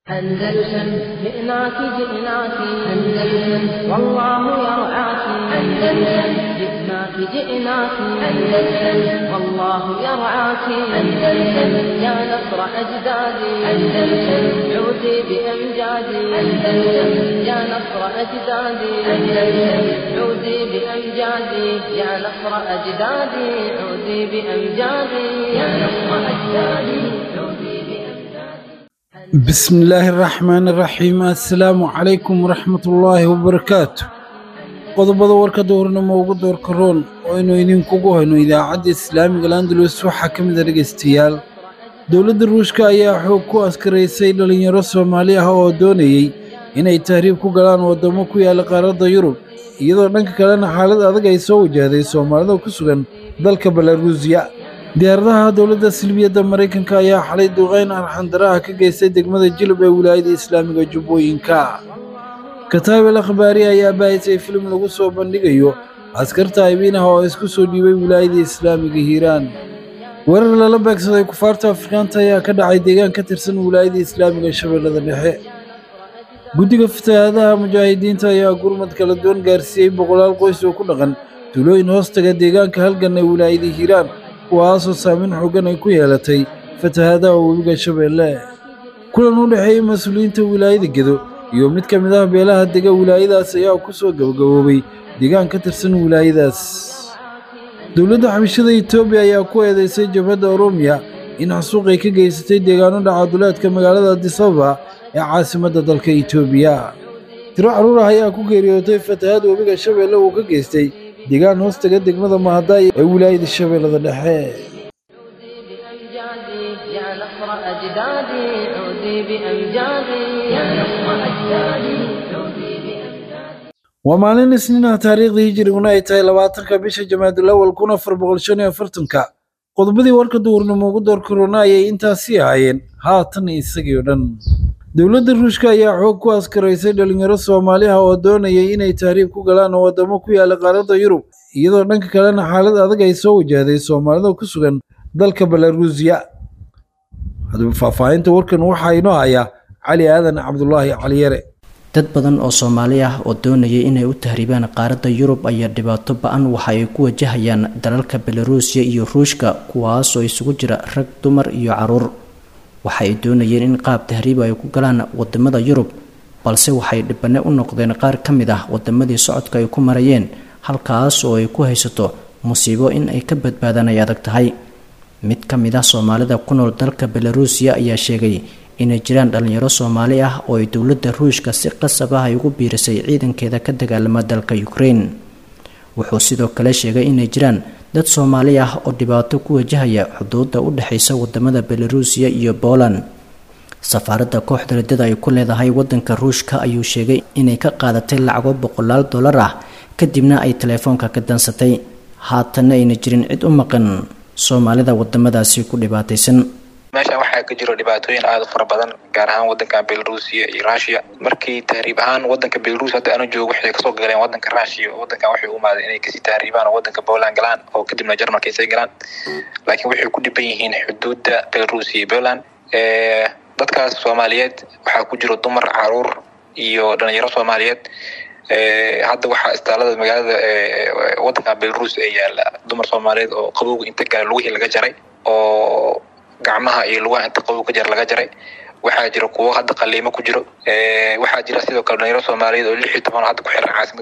أندلسن جئناك جئناك أندلسن والله يرعاك أندلسن جئناك جئناك أندلسن والله يرعاك أندلسن يا نصر أجدادي أندلسن عودي بأمجادي أندلسن يا نصر أجدادي أندلسن عودي بأمجادي يا نصر أجدادي عودي بأمجادي يا نصر أجدادي عودي بسم الله الرحمن الرحيم السلام عليكم ورحمة الله وبركاته qodobada warka doornimo ugu door karoon oo inuu idinkugu hayno idaacadda islaamiga Landalus waxa kamid ah dhageystayaal dawladda Ruushka ayaa xoog ku askareysay dhalinyaro Soomaali ah oo doonayay inay tahriib ku galaan wadamo ku yaala qaaradda Yurub iyadoo dhanka kalena xaalad adag ay soo wajahday Soomaalida ku sugan dalka Belarusiya diyaaradaha dawladda Silbiyada Mareykanka ayaa xalay duqeyn arxandaraha ka geystay degmada Jilib ee wilaayada Islaamiga Jubbooyinka Kataab al-Akhbaari ayaa baahisay film lagu soo bandhigayo askarta aybiinaha oo isku soo dhiibay wilaayada Islaamiga Hiiraan weerar lala beegsaday kufaarta Afrikaanta ayaa ka dhacay deegaan ka tirsan wilaayada Islaamiga Shabeellada Dhexe guddiga fatahaadaha mujaahidiinta ayaa gurmad kala duwan gaarsiiyay boqolaal qoys oo ku dhaqan tuulooyin hoostaga deegaanka halgan ee wilaayada Hiiraan kuwaasoo saameyn xooggan ay ku yeelatay fatahaadaha webiga Shabeelle kulan u dhaxeeyay mas'uuliyiinta wilaayada Gedo iyo mid ka mid ah beelaha dega wilaayadaas ayaa ku soo gabagaboobay deegaan ka tirsan wilaayadaas dawladda xabashada Itoobiya ayaa ku eedeysay jabhadda Oromia in xasuuq ay ka geysatay deegaano dhacaduleedka magaalada Addis Ababa ee caasimadda dalka Itoobiya tiro caruur ah ayaa ku geeriyootay fatahaad webiga Shabeelle uu ka geystay deegaan hoostaga degmada Mahadaay ee wilaayada Shabeellada Dhexe يا نصر أجدادي عودي بأمجادي يا نصر أجدادي عودي بأمجادي ومالين سنين تاريخ هجرينا ay tahay 20ka bisha Jamaadul Awwal 1445 qodobadii warka duurnimo ugu door corona ay intaasi ahaayeen haatan isagii dhan dawladda Ruushka ayaa xoog ku askareysay dhalinyaro Soomaali ah oo doonayay inay tahriib ku galaan wadamo ku yaala qaaradda Yurub iyadoo dhanka kalena xaalad adag ay soo wajahday Soomaalida ku sugan dalka Belarusiya hadaba faafahinta warkan waxa inoo haya Cali Aadan Cabdullaahi Cali Yare dad badan oo Soomaali ah oo doonayay inay u tahriibaan qaaradda Yurub ayaa dhibaato ba'an waxa ay ku wajahayaan dalalka Belarusiya iyo Ruushka kuwaas oo isugu jira rag dumar iyo caruur waxay doonayeen in qaab tahriib ay ku galaan wadamada Yurub balse waxay dhibane u noqdeen qaar kamid ah wadamadii socodka ay ku marayeen halkaas oo ay ku haysato musiibo in ay ka badbaadaan ay adag tahay mid kamid ah Soomaalida ku nool dalka Belarusiya ayaa sheegay inay jiraan dhalinyaro Soomaali ah oo ay dawladda Ruushka si qasab ah ugu biirisay ciidankeeda ka dagaalama dalka Ukraine wuxuu sidoo kale sheegay inay jiraan dad Soomaali ah oo dhibaato ku wajahaya xuduudda u dhaxaysa wadamada Belarusiya iyo Poland safaaradda kooxda ridada ay ku leedahay wadanka Ruushka ayuu sheegay inay ka qaadatay lacago $100 ah kadibna ay telefoonka ka dansatay haatan ayna jirin cid u maqan Soomaalida wadamadaasi ku dhibaataysan meesha waxaa ka jiro dhibaatooyin aad u fara badan gaar ahaan wadanka Belarusiya iyo Russia markii tahriib ahaan wadanka Belarus hadda aanu joogo waxay ka soo galeen wadanka Russia wadanka waxay u maadeen inay ka sii tahriibaan wadanka Poland galaan oo kadibna Jarmalka ay galaan laakiin waxay ku dhiban yihiin xuduudda Belarus iyo Poland dadkaas Soomaaliyeed waxaa ku jiro dumar caruur iyo dhalinyaro Soomaaliyeed hadda waxaa istaalada magaalada wadanka Belarus ay yaala dumar Soomaaliyeed oo qabowga inta kale lagu laga jaray oo gacmaha iyo lugaha inta qabow ka jar laga jaray waxaa jira kuwa hadda qaliimo ku jiro waxaa jira sidoo kale dhalinyaro Soomaaliyeed oo 16 hadda ku xiran caasimad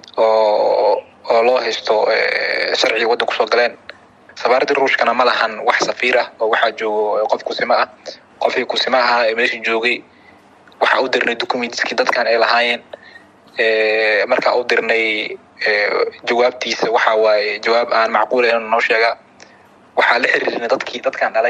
oo loo haysto sharciga wadanka soo galeen safaaradda Ruushkana ma lahan wax safiir ah oo waxa joogo qof ku sima ah qofkii ku sima ah ee meesha joogay waxa uu dirnay documentski dadkan ay lahaayeen marka uu dirnay jawaabtiisa waxa waaye jawaab aan macquul ahayn noo sheega waxa la xiriirinay dadkan dhalay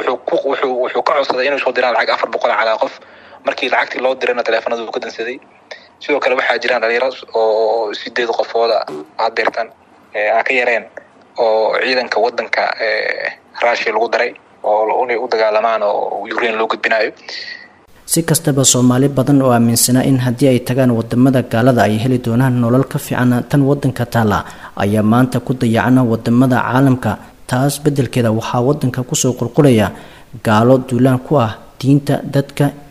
wuxuu ka codsaday inuu soo diraan lacag 400 calaa qof markii lacagtii loo dirayna telefoonada uu ka dansaday sidoo kale waxaa jiraan dhalinyaro oo 8 qofood ah dirtan aan ka yareen oo ciidanka wadanka Russia lagu daray oo u dagaalamaan oo Ukraine loo gudbinayo si kastaba Soomaali badan oo aaminsan in haddii ay tagaan wadamada gaalada ay heli doonaan nolol ka fiican tan wadanka taala ayaa maanta ku dayacana wadamada caalamka taas bedelkeeda waxaa wadanka ku soo qulqulaya gaalo duulaan ku ah diinta dadka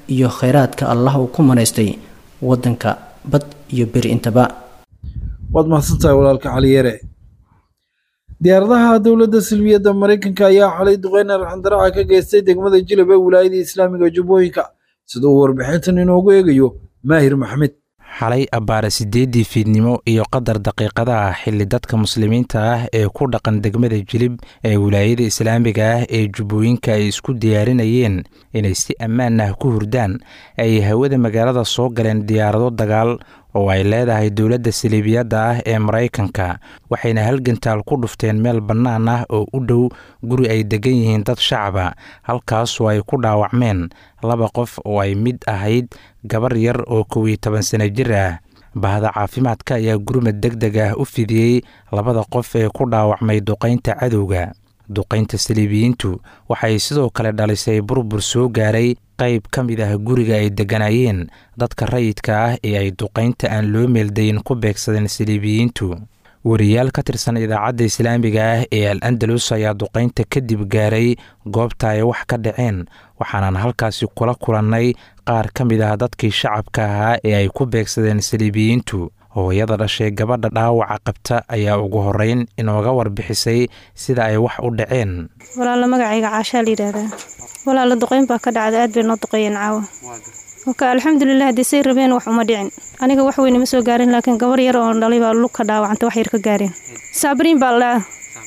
iyo kheyraadka allah uu ku manaystay wadanka bad iyo beri intaba. waad mahadsantahay walaalka cali yare. diyaaradaha dowladda silmiyadda Mareykanka ayaa xalay duqeyn arxandaraca ka geystay degmada Jilab ee wilaayada Islaamiga Jubbooyinka sida uu warbixintan inoogu eegayo Maahir Maxamed. xalay abbaare 8 fiidnimo iyo qadar daqiiqadaha xilli dadka muslimiinta ah ee ku dhaqan degmada Jilib ee wilaayada Islaamiga ah ee Jubbooyinka ay isku diyaarinayeen inay si ammaan ah ku hurdaan ay hawada magaalada soo galeen diyaarado dagaal oo ay leedahay dowladda Siliibiyadda ah ee Mareykanka waxayna halgantaal ku dhufteen meel bannaan ah oo u dhow guri ay degan yihiin dad shacab ah halkaas oo ay ku dhaawacmeen 2 qof oo ay mid ahayd gabar yar oo 11 sano jir ah. bahda caafimaadka ayaa gurmad degdeg ah u fidiyey 2 qof ee ku dhaawacmay duqeynta cadowga. duqeynta Siliibiyiintu waxay sidoo kale dhalisay burbur soo gaaray qayb ka mid ah guriga ay deganayeen dadka rayidka ah ee ay duqeynta aan loo meeldayn ku beegsadeen Siliibiyiintu. wariyaal ka tirsan idaacadda Islaamiga ah ee Al-Andalus ayaa duqeynta kadib gaaray goobta ay wax ka dhaceen waxaana halkaasi kula kulannay qaar ka mid ah dadkii shacabka ahaa ee ay ku beegsadeen Siliibiyiintu. hooyada dhashay gabadha dhaawaca qabta ayaa ugu horeyn inooga warbixisay sida ay wax u dhaceen. walaalo magacayga Caasha la yiraahdaa. walaalo duqeyn baa ka dhacday aad bay noo duqeeyeen caawa. waka alxamdulillaah hadii rabeen wax uma dhicin. aniga wax weyn ma soo gaarin laakiin gabar yar oo dhalay baa lug ka dhaawacantay wax yar ka gaareen. Sabriin baa la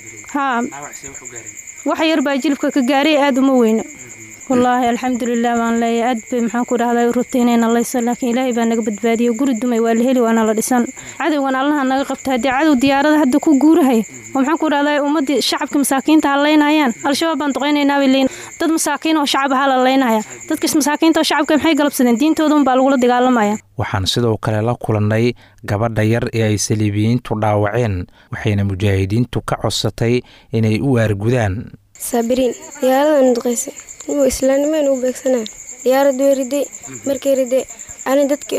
wax yar baa jilibka ka gaaray aad uma weyna. والله الحمد لله وان لا يأدب محن كره هذا روتينين الله يسلمك لكن إلهي بان نقبض وقرد دمي والهلي وانا لا دسان عدو وانا الله نقبت هدي عدو ديارده هدا ku guurahay waxaan ku raadayay ummadii shacabka masaakiinta haleynayaan al-shabaab baan duqeynayna wiileen dad masaakiin oo shacab haleynaya dadka masaakiinta oo shacabka maxay galabsadeen diintooda baa lagu dagaalamaya. waxaan sidoo kale la kulannay gabadha yar ee ay Siliibiyiintu dhaawaceen waxayna mujaahidiintu ka codsatay inay u argudaan. sabriin diyaaradan duqeysay oo islaamnimada u beegsanaa diyaarad weeriday markay riday aan dadka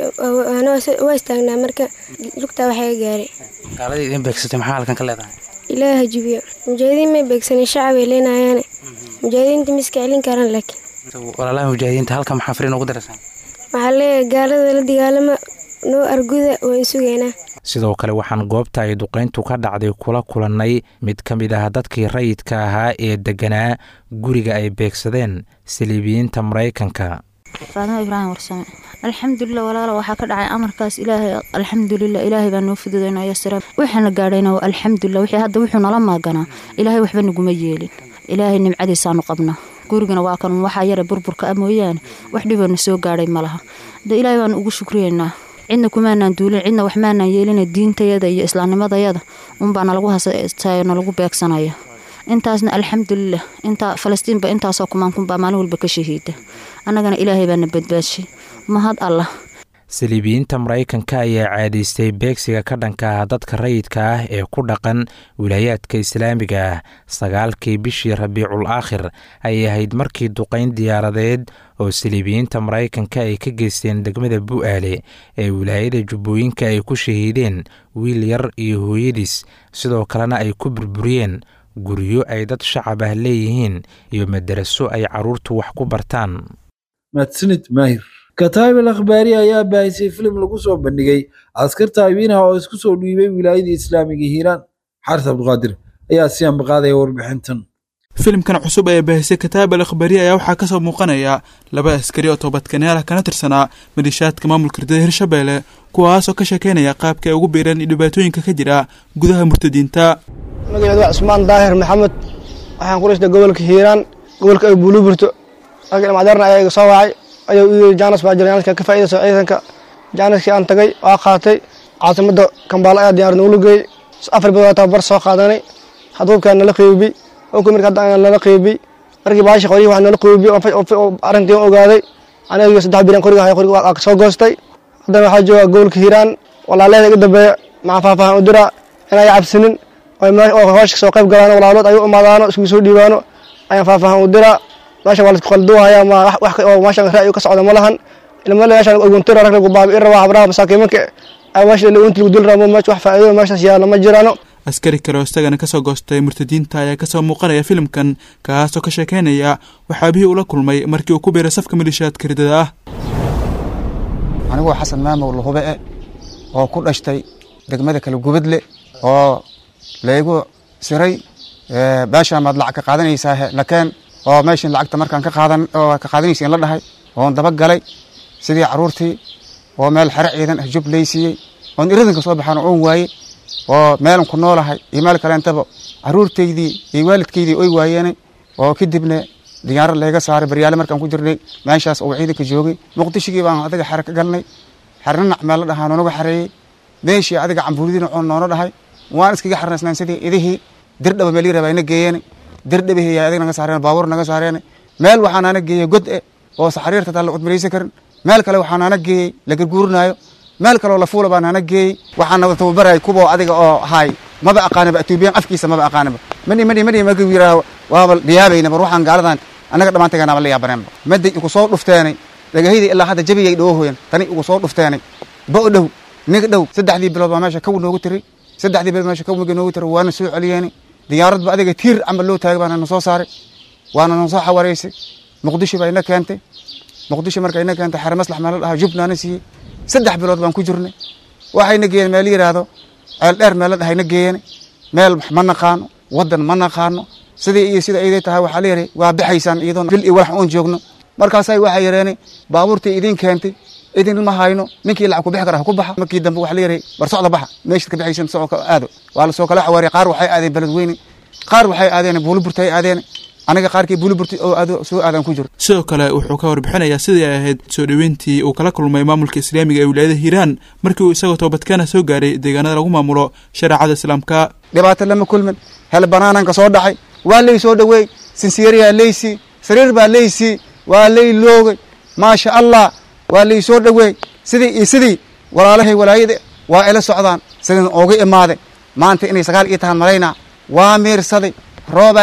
waa istaagnaa marka lugta waxay gaaray gaaladii idin beegsatay maxaa halkan ka leedahay ilaaha jibiyo mujaahidiin ma beegsanay shacab ay leenayaan mujaahidiinta miska celin karaan laakiin walaalaha mujaahidiinta halkan maxaa fariin ugu daraysan waxaa leeyahay gaalada la dagaalama noo arguda oo sugeynaa. sidoo kale waxaan goobta ay duqeyntu ka dhacday kula kulannay mid ka mid ah dadkii rayidka ahaa ee deganaa guriga ay beegsadeen Siliibiyiinta Mareykanka. Faano Ibrahim warsame alxamdulillah walaalo waxa ka dhacay amarkaas ilaahay alxamdulillah ilaahay baa noo fududeynaya sirab waxaan gaadhayna alxamdulillah wixii hadda wuxuu nala maagana ilaahay waxba naguma yeelin ilaahay nimcadiisa aanu qabna gurigana waa kan waxa yar burburka amooyaan wax dhibana soo gaadhay malaha da ilaahay baan ugu shukriyeynaa cidna kumaanaan duulin cidna wax maanaan yeelin diintayada iyo islaamnimadayada baan lagu hasaayno lagu beegsanaya intaasna alxamdulillah inta Falastiin ba intaasoo kumaan kun baa maalin walba ka shahiida annagana ilaahay baa na badbaashay mahad Allah. Siliibiyiinta Mareykanka ayaa caadaystay beegsiga ka dhanka ah dadka rayidka ah ee ku dhaqan wilaayadka Islaamiga ah 9kii bishii Rabiicul Aakhir ay ahayd markii duqeyn diyaaradeed oo Siliibiyiinta Mareykanka ay ka geysteen degmada Bu'aale ee wilaayada Jubbooyinka ay ku shahiideen wiil yar iyo hooyadiis sidoo kalena ay ku burburiyeen guryo ay dad shacab ah leeyihiin iyo madaraso ay caruurtu wax ku bartaan. Madsanid Maahir. Kataib al-Akhbaari ayaa baahisay filim lagu soo bandhigay askarta Aybinaha oo isku soo dhiibay wilaayada Islaamiga Hiiraan. Xarth Abdulqaadir ayaa si ambaqaaday warbixintan. filimkan cusub ee baahisay Kataib al-Akhbaari ayaa waxa ka soo muuqanaya 2 askari oo toobadkeenyaal kana tirsanaa malishaadka maamulka Hirshabeelle kuwaas oo ka sheekeynaya qaabka ay ugu biireen dhibaatooyinka ka jira gudaha murtadiinta. magaceedu Cusmaan Daahir Maxamed waxaan ku dhashay gobolka Hiiraan gobolka ay Buuluburto agal madarna ayaga soo wacay ayuu Jaanas baa jiraan ka faa'iideyso ciidanka Jaanaskii aan tagay waa qaatay caasimada Kambaala ayaa diyaar noo lugay 4 bilood tababar soo qaadanay hadalkan la qeybay oo kumir ka daan la qeybay markii baashi qori wax nala qeybay oo arintii ogaaday aniga 3 bilan qoriga waa soo goostay haddana waxa jooga gobolka Hiiraan walaalay iga dambeeya ma faafaan u dira inay cabsinin oo hoosh soo qayb galaan walaalood ay u imaadaan isku soo dhiibaano ayaan faafaan u dira maasha walaal qalduwaya ma wax oo maasha raayo ka socdo malahan ilmo leeshan oo guntura rag lagu baabi irwa habraha masaakiinka ay maasha la inta dul ramo ma wax faa'iido maasha siyaalo ma jirano. askari kale oo isagana kasoo goostay murtadiinta ayaa kasoo muuqanaya filimkan kaasoo ka sheekeynaya waxaabihii ula kulmay markii uu ku biiray safka malishaadka ridada ah. anigoo xasan maamow lahube oo ku dhashtay degmada kala gubadle oo laygu siray baasha maad lacag ka qaadanaysaa lakeen oo meeshan lacagta markaan ka qaadanaysa in la dhahay oon daba galay sidii caruurtii oo meel xare ciidan ah jub leysiiyey oon iradanka soo baxaan oon waaye oo meelan ku noolahay iyo meel kale intaba caruurtaydii iyo waalidkaydii oy waayeenay oo kadibna diyaarad layga saaray baryaale markaan ku jirnay meeshaas oo ciidanka joogay muqdishigii baan adiga xare ka galnay xarna meel la dhahaa nooga xareeyay meeshii adiga cambuuridina oo noona dhahay waan iskaga xarnaysnaan sidii idihii dirdhaba meel yiraahdo ina geeyeen dirdhabihi ay adiga naga saareen baabuur naga saareen meel waxaan ana geeyay god oo saxariirta taa la cudmareysan karin meel kale waxaan ana geeyay la garguurinayo meel kale oo la fuula baan ana geeyay waxaan wada tababaray kubo adiga oo hay maba aqaanaba Itoobiyan afkiisa maba aqaanaba mani ma yiraahdo waaba dhiyaabayna mar waxaan gaaladan anaga dhamaanteena la yaabaneen maday ugu soo dhufteenay lagahaydi ilaa hadda jabiyay dhoohoyan tani ugu soo dhufteenay baa niga dhow 3 bilood baa meesha ka noogu tiray 3 bilood meesha ka noogu tiray waana soo celiyeen diyaarad ba adiga tiir amal loo taagay baana soo saaray waana soo xawareysay muqdisho bay ina keentay muqdisho markay ina keentay xare maslax meel ah jubnaana si 3 bilood baan ku jirnay waxayna geeyeen meel yiraahdo ceel dheer meel dhahay na geeyeen meel ma naqaano wadan ma naqaano sidii ay tahay waxa leeyahay waa bixaysan iyadoo bil iyo wax oon joogno markaas ay waxa yareenay baabuurtii idin keentay idin ma hayno ninkii lacag ku bixi kara ku baxa markii dambe waxa leeyahay bar socda baxa meeshii ka bixaysan socodka aado waa la soo kala xawaari qaar waxay aadeen balad weyn qaar waxay aadeen buulburtay aadeen aniga qaarkii buulburtay oo aado soo aadan ku jiro sidoo kale wuxuu ka warbixinayaa sidii ay ahayd soo dhaweyntii uu kala kulmay maamulka islaamiga ee wilaayada Hiiraan markii uu isagoo toobadkana soo gaaray deegaanada lagu maamulo shariicada islaamka. dhibaato lama kulmin hal banaanan ka soo dhacay waa lay soo dhaweey sinsiiriya leysi sariir baa leysi waa lay loogay ma sha Allah waa lay soo dhaweey sidii walaalahay walaayada waa ila socdaan sidii ooga imaaday maanta inay sagaal ii tahan malayna waa meersaday roob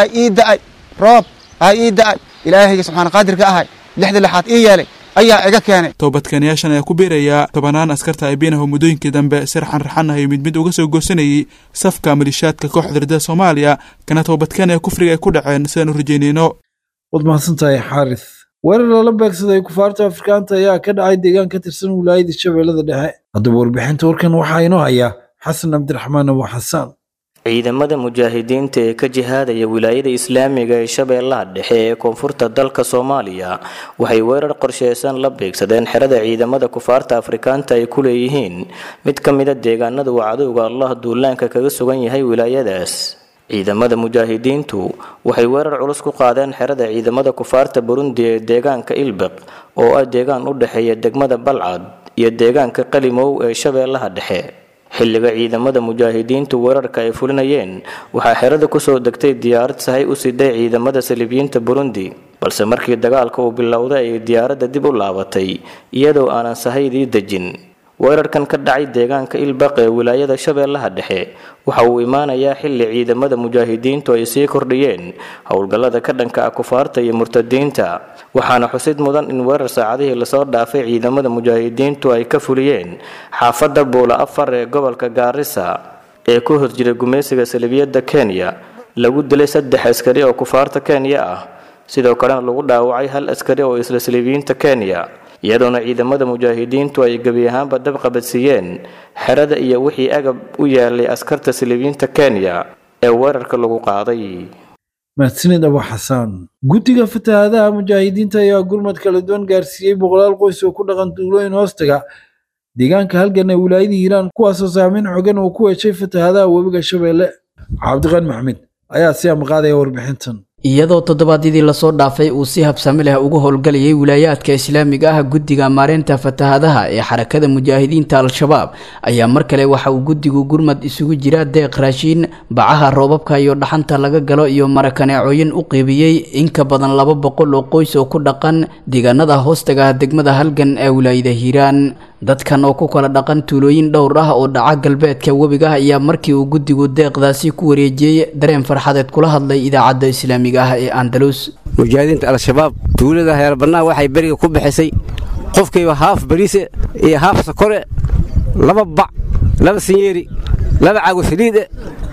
ay daay ilaahay subhanahu qadirka ahay lixda lixaad ii yeelay ayaa iga keenay toobadkanayaashan ayaa ku biiraya tobanaan askarta ay beenaho muddooyinkii dambe sirxan raxanahay mid uga soo goosanayay safka malishaadka kooxda ridada Soomaaliya kana toobadkanaya kufriga ay ku dhaceen sidaan u rajeynayno. wad mahadsantahay xaaris. weerar lala beegsaday kufaarta Afrikaanta ayaa ka dhacay deegaan ka tirsan wilaayada Shabeellada Dhexe. haddaba warbixinta warkan waxaa inoo haya Xasan Cabdiraxmaan Abu Xasaan. ciidamada mujaahidiinta ee ka jihaadaya wilaayada islaamiga ee Shabeellaha Dhexe ee koonfurta dalka Soomaaliya waxay weerar qorsheysan la beegsadeen xerada ciidamada kufaarta Afrikaanta ay ku leeyihiin mid ka mid ah deegaanada uu cadowga Allah duulaanka kaga sugan yahay wilaayadaas. ciidamada mujaahidiintu waxay weerar culus ku qaadeen xerada ciidamada kufaarta Burundi ee deegaanka Ilbaq oo ah deegaan u dhaxeeya degmada Balcad iyo deegaanka Qalimow ee Shabeellaha Dhexe. xilliga ciidamada mujaahidiintu weerarka ay fulinayeen waxaa xerada ku soo degtay diyaarad sahay u siday ciidamada Saliibiyiinta Burundi balse markii dagaalka uu bilowday ay diyaaradda dib u laabatay iyadoo aanan sahaydii dejin. weerarkan ka dhacay deegaanka Ilbaq ee wilaayada Shabeellaha Dhexe waxa uu imaanayaa xilli ciidamada mujaahidiintu ay sii kordhiyeen howlgallada ka dhanka ah kufaarta iyo murtadiinta waxaana xusid mudan in weerar saacadihii la soo dhaafay ciidamada mujaahidiintu ay ka fuliyeen xaafadda Buula Afar ee gobolka Gaarisa ee ku horjira gumeysiga Saliibiyada Kenya lagu dilay 3 askari oo kufaarta Kenya ah sidoo kalena lagu dhaawacay 1 askari oo isla Saliibiyiinta Kenya iyadoona ciidamada mujaahidiintu ay gabi ahaanba dab qabadsiiyeen xerada iyo wixii agab u yaalay askarta Saliibiyiinta Kenya ee weerarka lagu qaaday. mahadsanid Abu Xasaan. guddiga fatahaadaha mujaahidiinta ayaa gurmad kala duwan gaarsiiyey boqolaal qoys oo ku dhaqan tuulooyin hoostaga deegaanka halgan ee wilaayada Hiiraan kuwaasoo saameyn xooggan oo ku yeeshay fatahaadaha webiga Shabeelle. Cabdiqaan Maxamed ayaa si amqaadaya warbixintan. iyadoo toddobaadyadii lasoo dhaafay uu si habsami leh uga howlgalayay wilaayaadka islaamiga ah guddiga maareynta fatahaadaha ee xarakada mujaahidiinta al-shabaab ayaa mar kale waxa uu guddigu gurmad isugu jira deeq raashiin bacaha roobabka iyo dhaxanta laga galo iyo marakaneecooyin u qeybiyey in ka badan 200 oo qoys oo ku dhaqan deegaanada hoostaga degmada halgan ee wilaayada Hiiraan. dadkan oo ku kala dhaqan tuulooyin dhowr ah oo dhaca galbeedka webiga ayaa markii uu guddigu deeqdaasi ku wareejiyay dareen farxadeed kula hadlay idaacadda islaamiga ah ee Andalus. mujaahidiinta al-shabaab tuulada heer banaa waxay bariga ku bixisay qofkayba haaf bariise iyo haaf sokore 2 bac 2 sinyeeri 2 caago saliid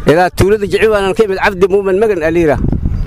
إذا تولد جعوانا كيف عبد مؤمن مجن أليرة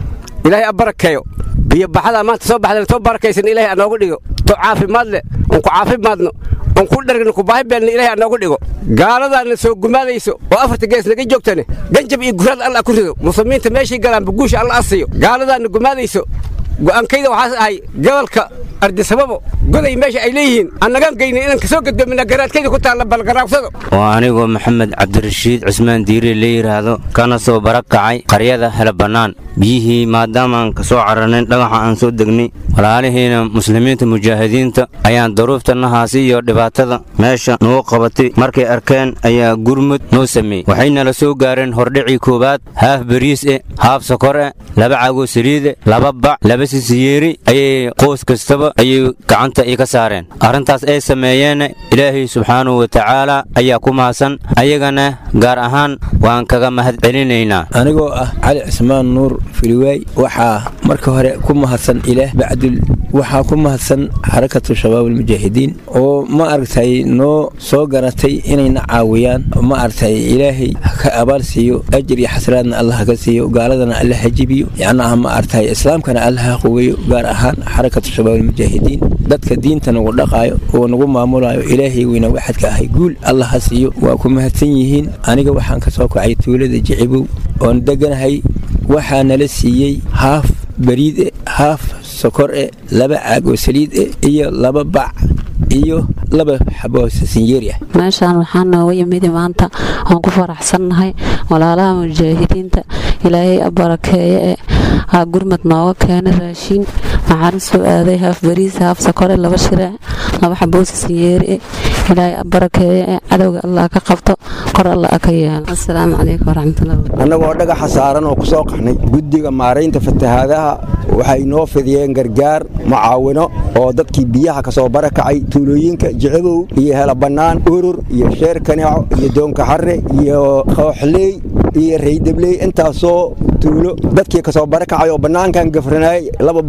إلهي أبركيو بيبحث ما تصبح على تبارك يسن إلهي أنا أقول تعافي مادله ونكو عافي مادنا ونقول درج نكو باهي بأن إلهي أنا أقول قال هذا أن سوق ماذا يسوق وأفرت جيس لقي جوكتني جنجب يقول الله كله مصممين تمشي قلم بقوش الله أصيو قال هذا أن ماذا يسوق وأن كذا وحاس هاي قبلك أرد سببه قل يمشي إليهن أنا قام جيني إنك سوق قدام من الجرات كذا كنت على بالقراء وصدق. وأنا محمد عبد الرشيد عثمان ديري لير هذا كان سو بركعي قرية هلا بنان بيه ما دام كسو عرنين لقى عن سود دقني ولا هنا مسلمين المجاهدين أيان ظروف النهاسية ودبعتها ماشى نوقبتي مركي أركان أيا جرمت نوسمي وحين لسوق قارن هردعي كوبات هاف بريس هاف سكر لبعجو سريد لببع لبس سيري أي قوس كستبا أي كعنت أي كسارين أرنتاس أي سمايان إلهي سبحانه وتعالى أيكم حسن أيجنا جارهان وأن كجم هد علينا أنا جو علي عثمان نور في الواي وحى مركه كم حسن إله بعد وحى كم حسن حركة الشباب المجاهدين وما أرتي نو صقرتي إني نعاويان وما أرتي إلهي كأبار سيو أجري حسران الله كسيو قال لنا الله هجيبيو يعني هم أرتي إسلام كان الله قوي جارهان حركة الشباب المجاهدين dadka diintana ugu dhaqaayo oo nagu maamulayo ilaahay weyna waxad ka ahay guul Allah hasiyo waa ku mahadsan yihiin aniga waxaan ka soo kacay tuulada Jicibow oo deganahay waxaana la siiyay haaf bariid haaf sokor laba caag oo saliid iyo laba bac iyo laba xabo sinjeeriya meeshaan waxaan nooga yimid maanta aan ku faraxsanahay walaalaha mujaahidiinta ilaahay barakeeye gurmad nooga keenay raashin waxaan soo aaday haaf bariis haaf sokor laba shiraac laba xabo sinjeeri ilaahay barakeeye cadawga Allah ka qabto qor Allah ka yeelo assalaamu calaykum waraxmatullaahi annagoo dhagax saaran oo ku soo qaxnay guddiga maareynta fatahaadaha waxay noo fidiyeen gargaar mucaawino oo dadkii biyaha ka soo barakacay tuulooyinka Jicibow iyo hela banaan urur iyo sheer kaneeco iyo doonka xarre iyo qooxley iyo reedabley intaasoo tuulo dadkii ka soo barakacay oo banaankan gafranay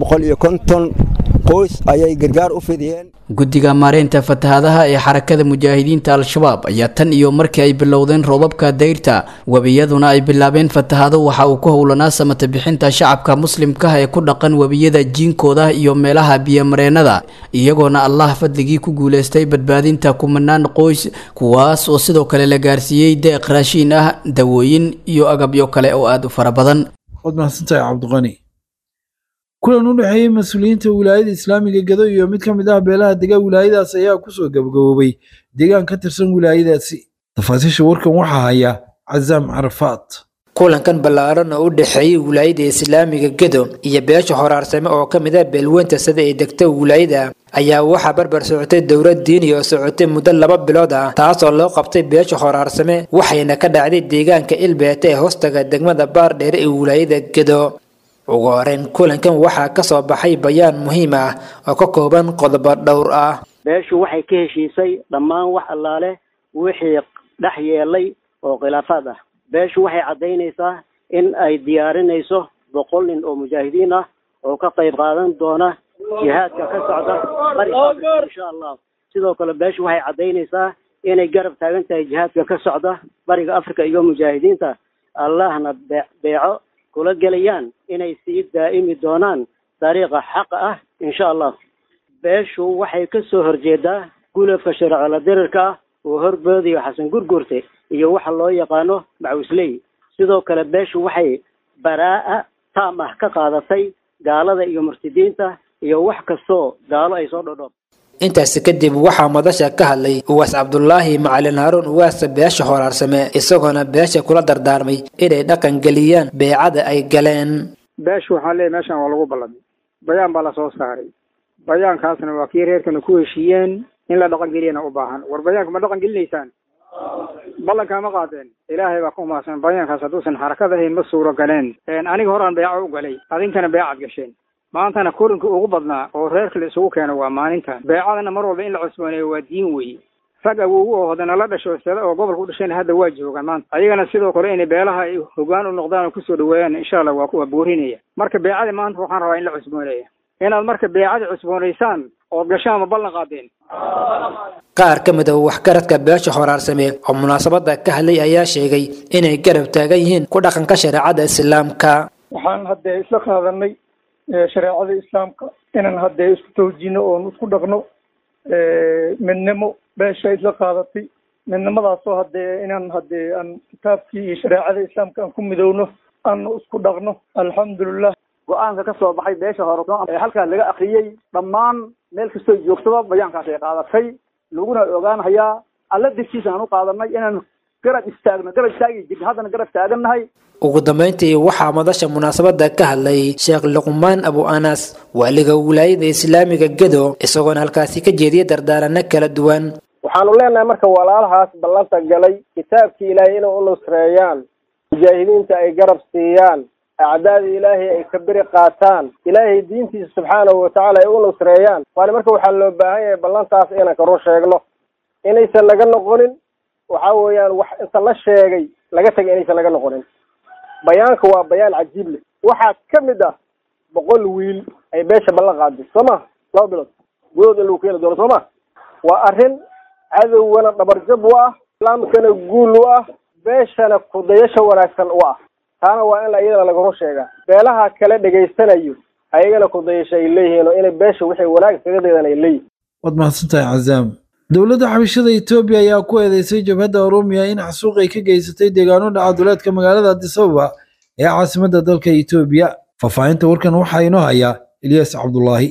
250 qoys ayay gargaar u fidiyeen guddiga maareynta fatahaadaha ee xarakada mujaahidiinta al-shabaab ayaa tan iyo markii ay bilowdeen roobabka dayrta wabiyaduna ay bilaabeen fatahaado waxa uu ku howlanaa samata bixinta shacabka muslimka ee ku dhaqan wabiyada jiinkooda iyo meelaha biyo mareenada iyagoona Allah fadligii ku guuleystay badbaadinta kumanaan qoys kuwaas oo sidoo kale la gaarsiiyay deeq raashin ah dawooyin iyo agabyo kale oo aad u fara badan wadnaasantay Cabdiqani kulan u dhaxeeyay mas'uuliyiinta wilaayada Islaamiga Gado iyo mid ka mid ah beelaha deegaanka wilaayadaas ayaa ku soo gabagaboobay deegaan ka tirsan wilaayadaasi tafaasiisha warkan waxa haya Azam Arafat kulankan ballaaran oo u dhaxeeyay wilaayada Islaamiga Gado iyo beesha Horaarsame oo ka mid ah beelweynta sida ay degto wilaayada ayaa waxa barbar socotay dowlad diini oo socotay muddo 2 bilood ah taas oo loo qabtay beesha Horaarsame waxayna ka dhacday deegaanka Ilbeete ee hoostaga degmada Baardheer ee wilaayada Gado ugu horeyn kulankan waxaa ka soo baxay bayaan muhiim ah oo ka kooban qodobo dhowr ah beeshu waxay ka heshiisay dhammaan wax allaale wixii dhex yeelay oo khilaafaad ah beeshu waxay cadeynaysaa in ay diyaarinayso 100 nin oo mujaahidiin ah oo ka qayb qaadan doona jihaadka ka socda insha Allah sidoo kale beeshu waxay cadeynaysaa inay garab taagan tahay jihaadka ka socda bariga Afrika iyo mujaahidiinta Allahna beeco kula galayaan inay sii daa'imi doonaan dariiqa xaq ah insha Allah beeshu waxay ka soo horjeedaa gulafka sharci la dirirka oo horboodiyo Xasan Gurgurte iyo waxa loo yaqaano Macusley sidoo kale beeshu waxay baraa taam ah ka qaadatay gaalada iyo murtidiinta iyo wax kasto gaalo ay soo dhodhob intaas kadib waxa madasha ka hadlay Uwaas Cabdullaahi Macalin Haruun Uwaas beesha Horaarsame isagoo beesha kula dardaarmay inay dhaqan galiyaan beecada ay galeen beeshu waxa leeyahay meeshan waa lagu ballamay bayaan baa la soo saaray bayaankaasna waa kii reerkana ku heshiiyeen in la dhaqan galiyana u baahan war bayaanka ma dhaqan galinaysaan ballanka ma qaadeen ilaahay baa ku maasan bayaankaas haduusan xarakada ahayn ma suuro galeen aniga horaan beeco u galay adinkana beecad gasheen maantana kulanka ugu badnaa oo reerka la isugu keeno waa maalinta beecadana mar walba in la cusbooneeyo waa diin weeye rag awoogu oo hadana la dhasho sida oo gobolka u dhasheen hadda waa joogaan maanta ayagana sidoo kale inay beelaha ay hoggaan u noqdaan oo kusoo dhaweeyaan insha Allah waa ku boorinaya marka beecada maanta waxaan rabaa in la cusbooneeyo inaad marka beecada cusbooneysaan oo gashaan ma ballan qaadeen qaar ka mid ah waxgaradka beesha horaarsame oo munaasabada ka hadlay ayaa sheegay inay garab taagan yihiin ku dhaqanka shareecada islaamka waxaan hadda isla qaadanay shareecada islaamka inaan hadda isku toojino oo isku dhaqno midnimo beesha isla qaadatay midnimadaasoo hadde inaan hadde aan kitaabkii iyo shareecada islaamka aan ku midowno aan isku dhaqno alxamdulilah go-aanka ka soo baxay beesha hore halkaa laga akriyey dhammaan meel kastoo joogtaba bayaankaas ay qaadatay laguna ogaanayaa alla dirkiisa aan u qaadanay inaan garab istaagi jirna haddana garab taagannahay ugu dambeyntii waxaa madasha munaasabada ka hadlay sheekh luqmaan abu anas waaliga wilaayada islaamiga gedo isagoona halkaasi ka jeediyay dardaarano kala duwan waxaanu leenahay marka walaalahaas ballanta galay kitaabkii ilaahay inay u nusreeyaan mujaahidiinta ay garab siiyaan acdaada ilaahay ay ka beri qaataan ilaahay diintiisa subxaanahu watacaala ay u nusreeyaan waana marka waxaa loo baahan yahay ballantaas inaan ka run sheegno inaysan laga noqonin waxa weeyaan wax inta la sheegay laga tagay inaysan laga noqonin bayaanka waa bayaan cajiib leh waxaa ka mid ah 100 wiil ay beesha ballan qaaday soo ma 2 bilood gudood in lagu keeni doono soo ma waa arrin cadowgana dhabarjab u ah islaamkana guul u ah beeshana kudayasho wanaagsan u ah taana waa in iyadana laga run sheegaa beelaha kale dhegaysanayo ayagana kudayasho ay leeyihiin oo inay beesha wixii wanaag kaga deedan ay leeyihiin waad mahadsantahay cazaam dowladda xabashada Itoobiya ayaa ku eedeysay jabhadda Oromiya in xasuuq ay ka geysatay deegaano dhaca duleedka magaalada Addis Ababa ee caasimadda dalka Itoobiya faafahinta warkan waxaa inoo haya Ilyas Cabdullaahi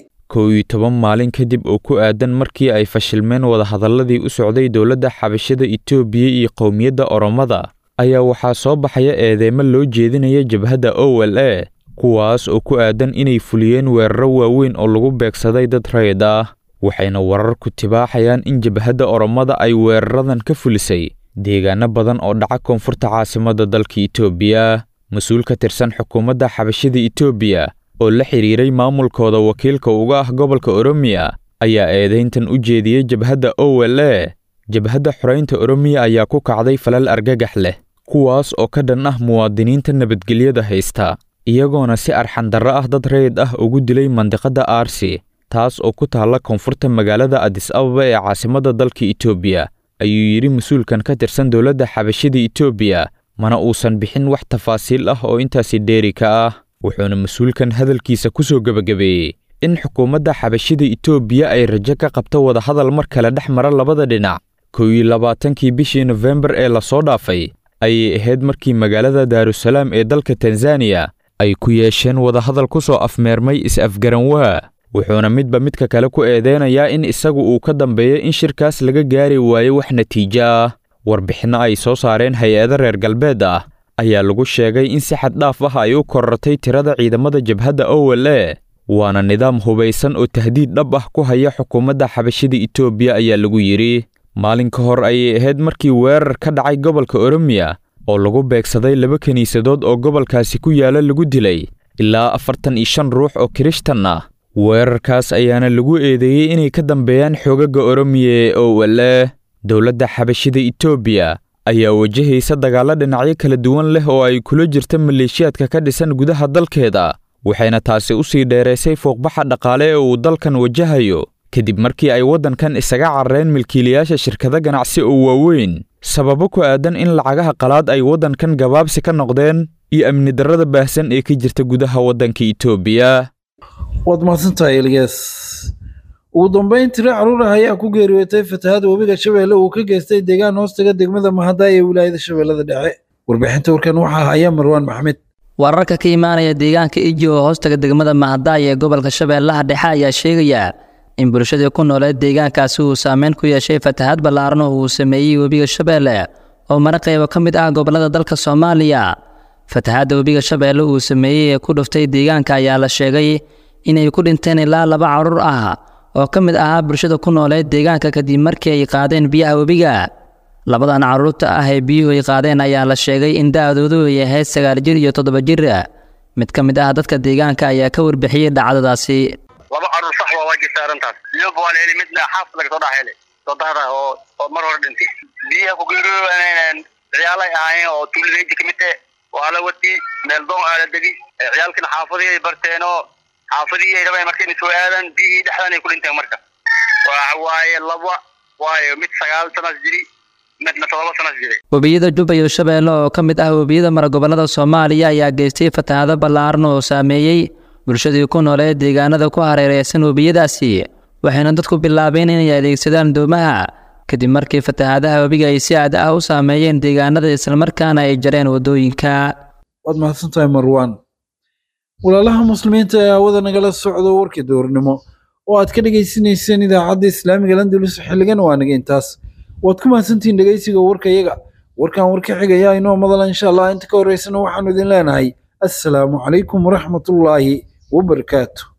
11 maalin kadib oo ku aadan markii ay fashilmeen wada hadalladii u socday dowladda xabashada Itoobiya iyo qowmiyadda Oromada ayaa waxaa soo baxaya eedeymo loo jeedinaya jabhadda OLA kuwaas oo ku aadan inay fuliyeen weeraro waaweyn oo lagu beegsaday dad rayid ah waxayna warar ku tibaaxayaan in jabhadda Oromada ay weeraradan ka fulisay deegaano badan oo dhaca koonfurta caasimadda dalka Itoobiya mas'uul ka tirsan xukuumadda xabashada Itoobiya oo la xiriiray maamulkooda wakiilka uga ah gobolka Oromiya ayaa eedeyntan u jeediyay jabhadda OLA jabhadda xoreynta Oromiya ayaa ku kacday falal argagax leh kuwaas oo ka dhan ah muwaadiniinta nabadgelyada haysta iyagoona si arxan darro ah dad rayid ah ugu dilay mandiqada Arsi taas oo ku taala koonfurta magaalada Addis Ababa ee caasimadda dalka Itoobiya ayuu yiri mas'uulkan ka tirsan dowladda xabashada Itoobiya mana uusan bixin wax tafaasiil ah oo intaasi dheeri ka ah wuxuuna mas'uulkan hadalkiisa ku soo gabagabeeyay in xukuumadda xabashada Itoobiya ay rajo ka qabto wada hadal mar kale dhexmara labada dhinac 22 bishii November ee la soo dhaafay ay ahayd markii magaalada Daarusalaam ee dalka Tanzania ay ku yeesheen wada hadal ku soo afmeermay is-afgaranwaa wuxuuna midba midka kale ku eedeynayaa in isagu uu ka dambeeyo in shirkaas laga gaari waayo wax natiijo ah warbixino ay soo saareen hay'ado reer galbeed ah ayaa lagu sheegay in si xad dhaaf ah ay u korortay tirada ciidamada jabhadda OLA waana nidaam hubaysan oo tahdiid dhab ah ku haya xukuumadda xabashada Itoobiya ayaa lagu yiri maalin ka hor ay ahayd markii weerar ka dhacay gobolka Oromiya oo lagu beegsaday 2 kaniisadood oo gobolkaasi ku yaala lagu dilay ilaa 45 ruux oo Kirishtan ah weerarkaas ayaana lagu eedeeyay inay ka dambeeyaan xoogagga Oromiya ee OLA dowladda xabashada Itoobiya ayaa wajahaysa dagaalo dhinacyo kala duwan leh oo ay kula jirta maleeshiyaadka ka dhisan gudaha dalkeeda waxayna taasi u sii dheereysay fooqbaxa dhaqaale ee uu dalkan wajahayo kadib markii ay waddankan isaga carreen milkiilayaasha shirkado ganacsi oo waaweyn sababo ku aadan in lacagaha qalaad ay waddankan gabaabsi ka noqdeen iyo amni darrada baahsan ee ka jirta gudaha waddanka Itoobiya waad mahadsantahay Ilyas ugu dambeyn tiro caruur ah ayaa ku geeriyootay fatahaad webiga Shabeelle uu ka geystay deegaan hoostaga degmada Mahada ee wilaayada Shabeellada Dhexe warbixinta warkan waxaa haya Marwaan Maxamed wararka ka imaanaya deegaanka Ijo oo hoostaga degmada Mahada ee gobolka Shabeellaha Dhexe ayaa sheegaya in bulshada ku nool deegaankaasi uu saameyn ku yeeshay fatahaad ballaaran oo uu sameeyay webiga Shabeelle oo mar qayb ka mid ah gobolada dalka Soomaaliya fatahaadda webiga Shabeelle uu sameeyay ee ku dhuftay deegaanka ayaa la sheegay inay ku dhinteen ilaa 2 caruur ah oo ka mid ah bulshada ku nool deegaanka kadib markii ay qaadeen biyaha webiga labadan caruurta ah ee biyuhu ay qaadeen ayaa la sheegay in da'doodu ay ahayd 9 jir iyo 7 jir mid ka mid ah dadka deegaanka ayaa ka warbixiyay dhacdadaasi 2 caruur sax waa wajisaarantaas iyo booleel mid la xaaf laga soo dhaxelay sadada oo mar hore dhintay biyaha ku geeriyeen ciyaalay ahaayeen oo tuuladii kamid waa la wati meel doon aala dagi ciyaalkina xaafadii ay barteen oo xaafadii ay rabeen markay soo aadan biyii dhaxdan ay ku dhinteen marka waaye laba waayo mid 9 sano jiri midna 7 sano jiri webiyada Jubba iyo Shabeelle oo ka mid ah webiyada mara gobollada Soomaaliya ayaa geystay fatahaado ballaaran oo saameeyay bulshadii ku nool ee deegaanada ku hareeraysan webiyadaasi waxayna dadku bilaabeen inay adeegsadaan doomaha kadib markii fatahaadaha webiga ay si aad ah u saameeyeen deegaanada isla markaana ay jareen wadooyinka. waad mahadsantahay Marwan. walaalaha muslimiinta ee hawada nagala socdo warkii doornimo oo aad ka dhageysaneyseen idaacadda Islaamiga Landulus xilligan waa naga intaas. waad ku mahadsantiin dhageysiga warkayaga. warkan warka xigaya inoo madal insha Allah inta ka horeysana waxaanu idin leenahay assalaamu calaykum waraxmatullaahi wabarakaatuh.